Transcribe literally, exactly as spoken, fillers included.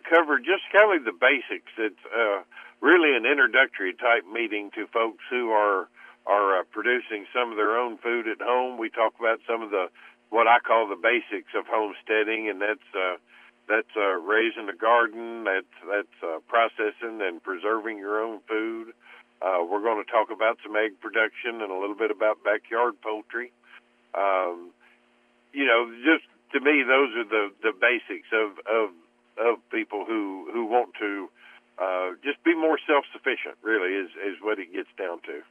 cover just kind of the basics. It's uh, really an introductory type meeting to folks who are are uh, producing some of their own food at home. We talk about some of the what I call the basics of homesteading, and that's uh, that's uh, raising a garden, that's that's uh, processing and preserving your own food. Uh, we're going to talk about some egg production and a little bit about backyard poultry. Um, you know, just to me, those are the, the basics of, of of people who, who want to uh, just be more self-sufficient, really, is, is what it gets down to.